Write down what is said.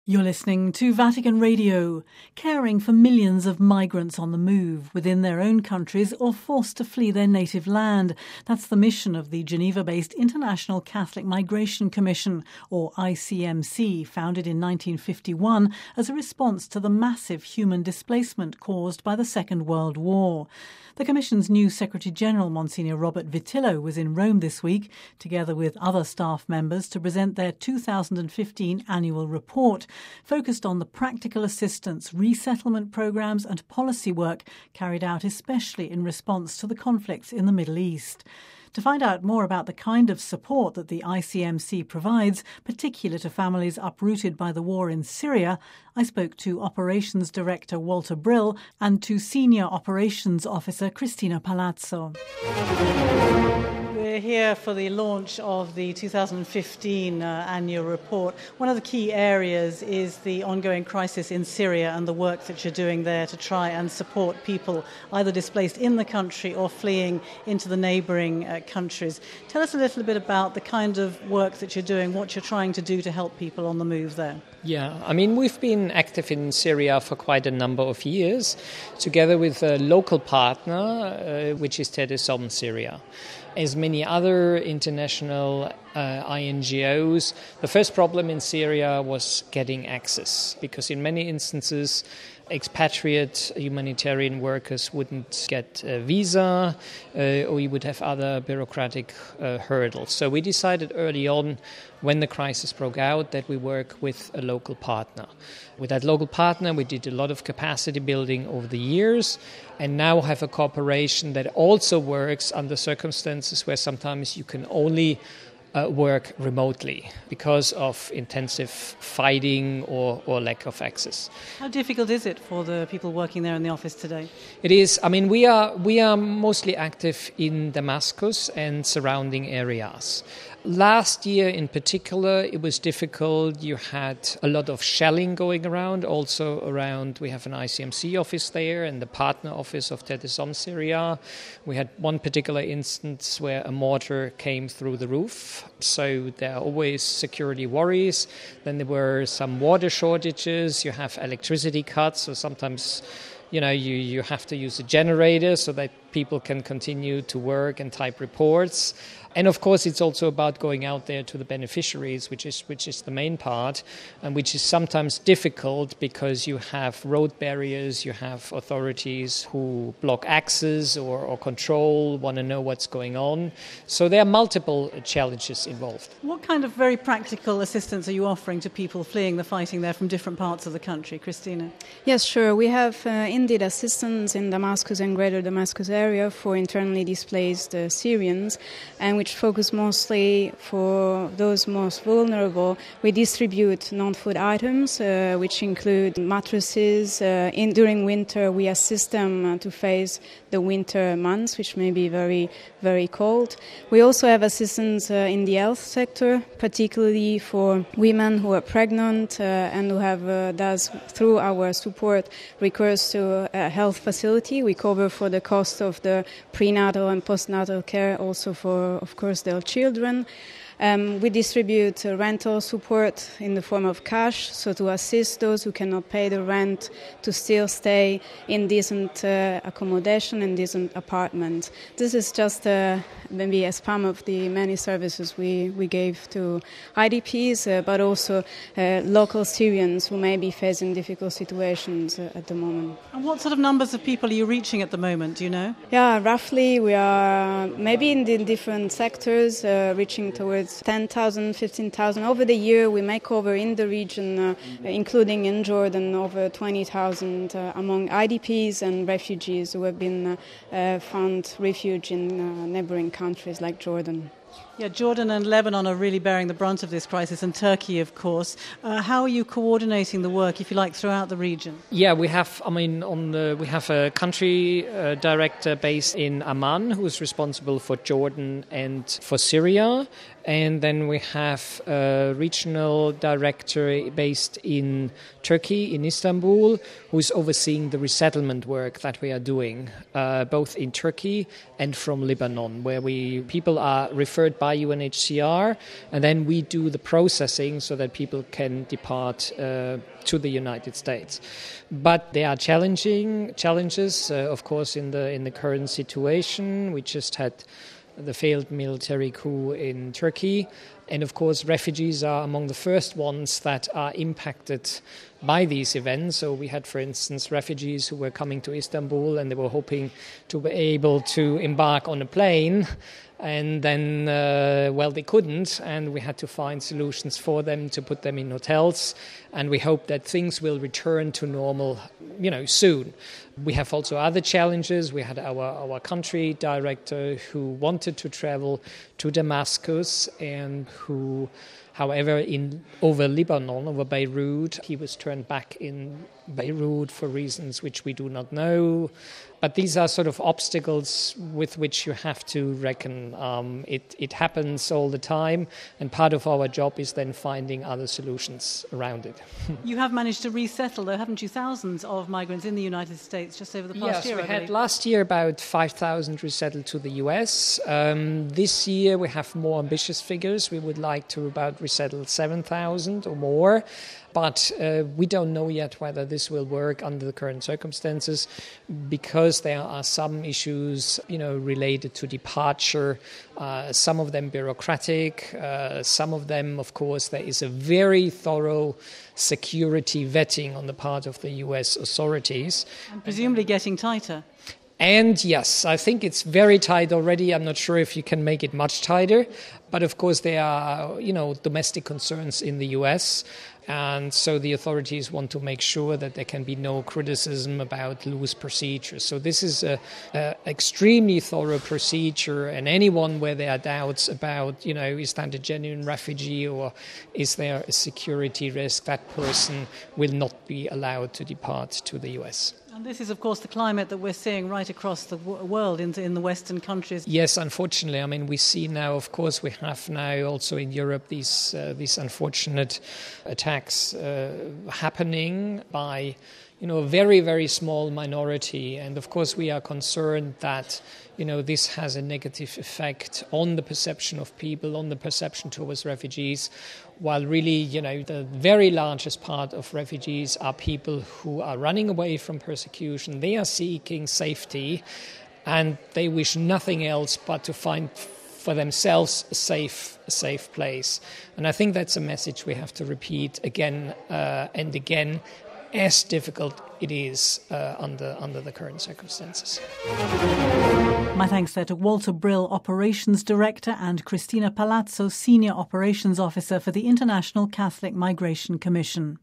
You're listening to Vatican Radio, caring for millions of migrants on the move within their own countries or forced to flee their native land. That's the mission of the Geneva-based International Catholic Migration Commission, or ICMC, founded in 1951 as a response to the massive human displacement caused by the Second World War. The Commission's new Secretary-General, Monsignor Robert Vitillo, was in Rome this week, together with other staff members, to present their 2015 annual report, focused on the practical assistance, resettlement programmes and policy work carried out especially in response to the conflicts in the Middle East. To find out more about the kind of support that the ICMC provides, particularly to families uprooted by the war in Syria, I spoke to Operations Director Walter Brill and to Senior Operations Officer Cristina Palazzo. We're here for the launch of the 2015 annual report. One of the key areas is the ongoing crisis in Syria and the work that you're doing there to try and support people either displaced in the country or fleeing into the neighbouring countries. Tell us a little bit about the kind of work that you're doing, what you're trying to do to help people on the move there. Yeah, I mean, we've been active in Syria for quite a number of years, together with a local partner, which is TEDESOM Syria. As many other international INGOs, the first problem in Syria was getting access, because in many instances expatriate humanitarian workers wouldn't get a visa or you would have other bureaucratic hurdles. So we decided early on, when the crisis broke out, that we work with a local partner. With that local partner, we did a lot of capacity building over the years and now have a cooperation that also works under circumstances where sometimes you can only work remotely because of intensive fighting or lack of access. How difficult is it for the people working there in the office today? It is. I mean, we are mostly active in Damascus and surrounding areas. Last year in particular, it was difficult. You had a lot of shelling going around. Also around, we have an ICMC office there and the partner office of TEDESOM Syria. We had one particular instance where a mortar came through the roof. So there are always security worries. Then there were some water shortages. You have electricity cuts. So sometimes, you have to use a generator so that people can continue to work and type reports. And of course, it's also about going out there to the beneficiaries, which is the main part, and which is sometimes difficult because you have road barriers, you have authorities who block access or control, want to know what's going on. So there are multiple challenges involved. What kind of very practical assistance are you offering to people fleeing the fighting there from different parts of the country? Cristina? Yes, sure. We have indeed assistance in Damascus and Greater Damascus area for internally displaced Syrians, and which focus mostly for those most vulnerable. We distribute non-food items, which include mattresses. During winter, we assist them to face the winter months, which may be very, very cold. We also have assistance in the health sector, particularly for women who are pregnant and who have, thus, through our support, recourse to a health facility. We cover for the cost of the prenatal and postnatal care, also for, of course, their children. We distribute rental support in the form of cash, so to assist those who cannot pay the rent to still stay in decent accommodation and decent apartments. This is just maybe a span of the many services we gave to IDPs, but also local Syrians who may be facing difficult situations at the moment. And what sort of numbers of people are you reaching at the moment, do you know? Yeah, roughly we are maybe in the different sectors reaching towards 10,000, 15,000. Over the year, we may cover in the region, including in Jordan, over 20,000 among IDPs and refugees who have been found refuge in neighboring countries like Jordan. Yeah, Jordan and Lebanon are really bearing the brunt of this crisis, and Turkey, of course. How are you coordinating the work, if you like, throughout the region? Yeah, we have a country director based in Amman who is responsible for Jordan and for Syria, And then we have a regional director based in Turkey, in Istanbul, who's overseeing the resettlement work that we are doing, both in Turkey and from Lebanon, where people are referred by UNHCR, and then we do the processing so that people can depart to the United States. But there are challenges, of course, in the current situation. We just had the failed military coup in Turkey. And of course, refugees are among the first ones that are impacted by these events. So we had, for instance, refugees who were coming to Istanbul and they were hoping to be able to embark on a plane. And then, they couldn't, and we had to find solutions for them to put them in hotels. And we hope that things will return to normal, soon. We have also other challenges. We had our country director who wanted to travel to Damascus and who, however, over Lebanon, over Beirut, he was turned back in Beirut for reasons which we do not know. But these are sort of obstacles with which you have to reckon. It happens all the time, and part of our job is then finding other solutions around it. You have managed to resettle, though, haven't you, thousands of migrants in the United States just over the past year? Yes, we had last year about 5,000 resettled to the US. This year we have more ambitious figures. We would like to about resettle 7,000 or more. But we don't know yet whether this will work under the current circumstances, because there are some issues, related to departure, some of them bureaucratic, some of them, of course, there is a very thorough security vetting on the part of the US authorities. And presumably getting tighter. And yes, I think it's very tight already. I'm not sure if you can make it much tighter. But of course, there are, domestic concerns in the US. And so the authorities want to make sure that there can be no criticism about loose procedures. So this is an extremely thorough procedure. And anyone where there are doubts about, is that a genuine refugee or is there a security risk, that person will not be allowed to depart to the US. And this is, of course, the climate that we're seeing right across the world in the Western countries. Yes, unfortunately. I mean, we see now, of course, we have now also in Europe these unfortunate attacks happening by, a very, very small minority. And, of course, we are concerned that, this has a negative effect on the perception of people, on the perception towards refugees, while really, the very largest part of refugees are people who are running away from persecution. They are seeking safety, and they wish nothing else but to find for themselves a safe place. And I think that's a message we have to repeat again and again, as difficult it is under the current circumstances. My thanks there to Walter Brill, Operations Director, and Cristina Palazzo, Senior Operations Officer for the International Catholic Migration Commission.